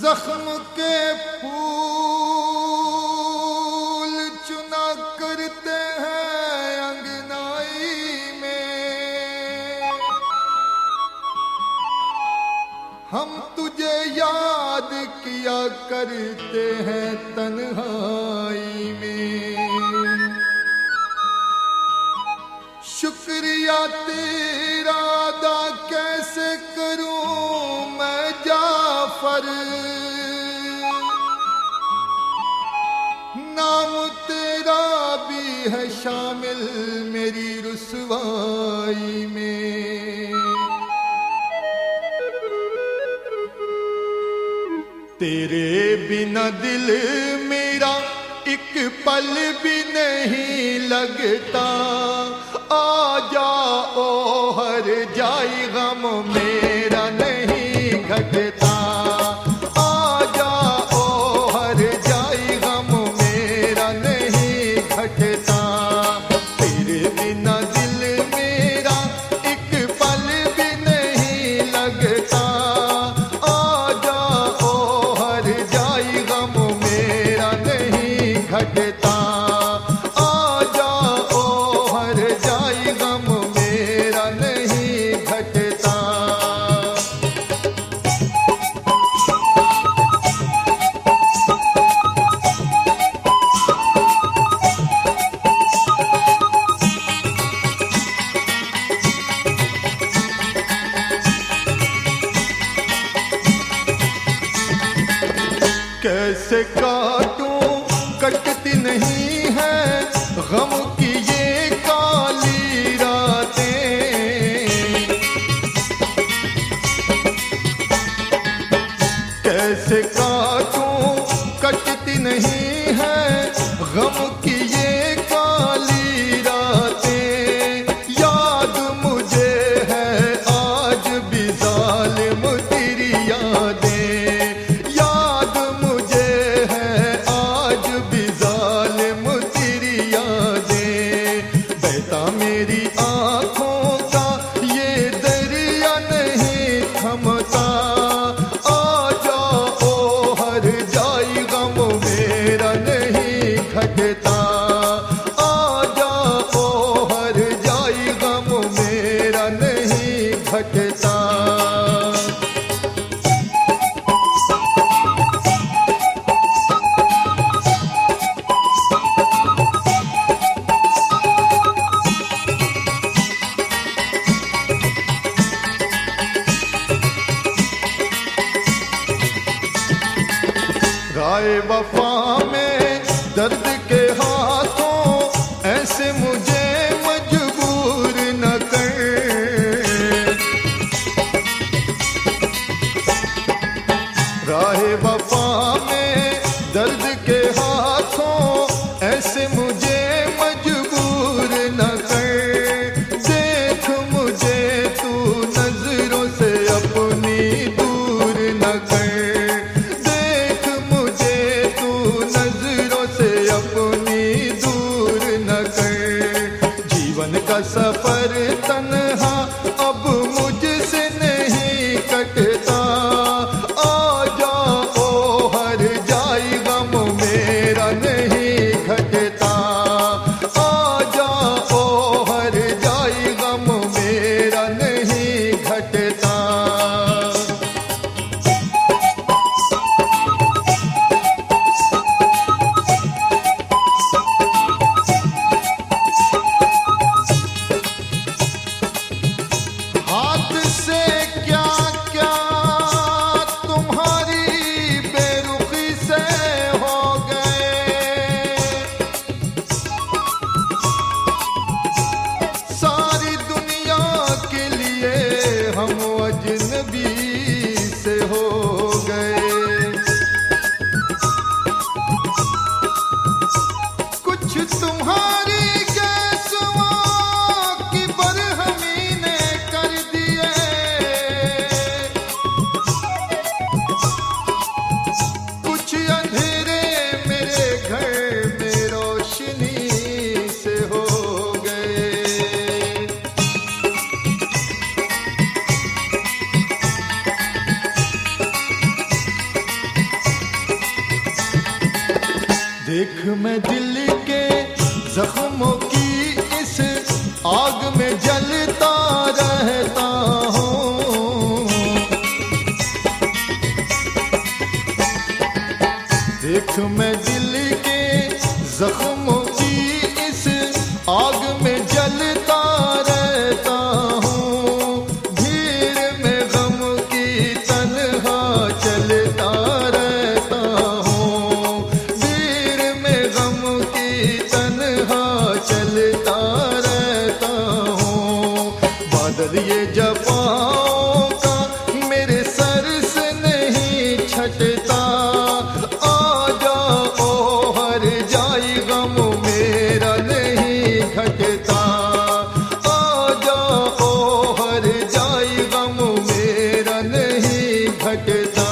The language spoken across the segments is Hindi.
जख्म के फूल चुना करते हैं अंगनाई में, हम तुझे याद किया करते हैं तन्हाई में। शुक्रिया तेरा अदा कैसे करूं मैं जाफर, नाम तेरा भी है शामिल मेरी रुसवाई में। तेरे बिना दिल मेरा एक पल भी नहीं लगता, आ जाओ हर जाई गम मेरा नहीं घटता, आ जाओ हर जाई गम मेरा नहीं घटता। तेरे बिना दिल मेरा एक पल भी नहीं लगता, आ जाओ हर जाई गम मेरा नहीं घटता, कैसे काटूं कटती नहीं है गम की ये काली रातें, कैसे काटूं कटती नहीं है गम की ये काली रातें। याद मुझे है आज भी जालिम तेरी यादें, मेरी आंखों का ये दरिया नहीं थमता, आ जाओ हर जाई गम मेरा नहीं घटता, आ जाओ हर जाई गम मेरा नहीं घटता। राय वफा में दर्द के हाथों ऐसे मुझे मजबूर न कर, राह वफा में दर्द के हाथों ऐसे मुझे मजबूर न कर। देख मुझे तू नजरों से अपनी दूर न कर, अपनी दूर न कर। जीवन का सफर तन्हा अब मुझसे नहीं कटता, आ जाओ हर जाई गम मेरा नहीं घटता, आ जाओ हर जाई गम मेरा नहीं घटता। देख मैं दिल के जख्मों की इस आग में जलता रहता हूँ। देख मैं दिल के जख्मों की इस आग में जलता रहता हूँ। भीड़ में गम की तन्हा चलता रहता हूँ। भीड़ में गम की तन्हा चलता रहता हूँ। बादल ये जफाओं का मेरे सर से नहीं छटता। आ जाओ हर जाई गम मेरा नहीं घटता। आ जाओ हर जाई गम मेरा नहीं घटता।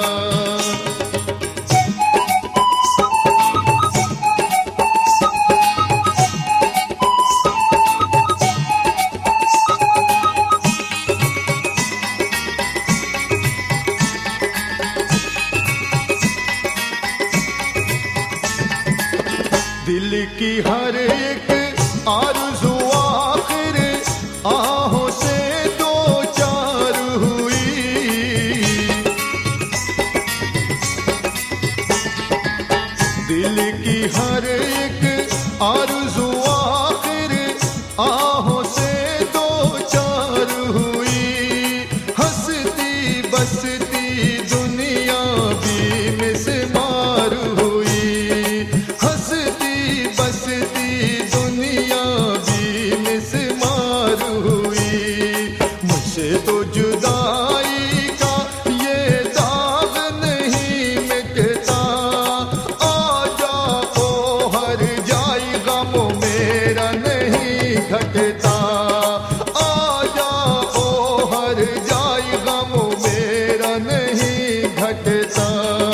दिल की हर एक आरज़ू आखिर आहों से दो चार हुई। दिल की हर एक आरज़ू आखिर आहों से दो चार हुई। हंसती बसती दुनिया भी मिसमार हुई। हंसती बसती दुनिया भी मिसमार हुई। मुझसे तो जुदाई का ये दाग नहीं मिटता। आ जाओ हर जाई गम मेरा नहीं घटता। आ जाओ हर जाई गम मेरा नहीं घटता।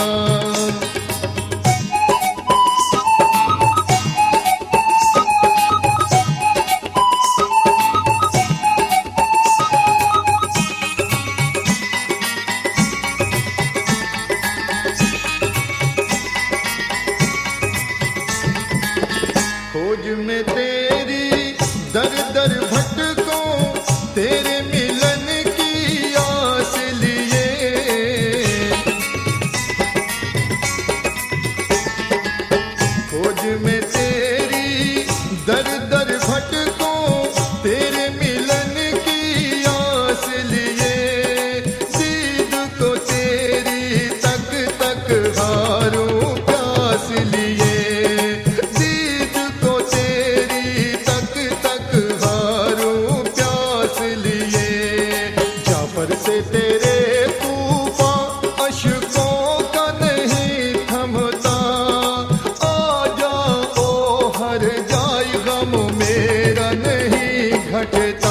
खोज में तेरी दर दर भटकों तेरे मिलन की आस लिए। खोज में तेरी दर दर भटकों तेरे मिलन की आस लिए। दीद को तेरी तक तक हारूं प्यास लिए। से तेरे तूफान अश्कों का नहीं थमता। आ जाओ हर जाई गम मेरा नहीं घटता।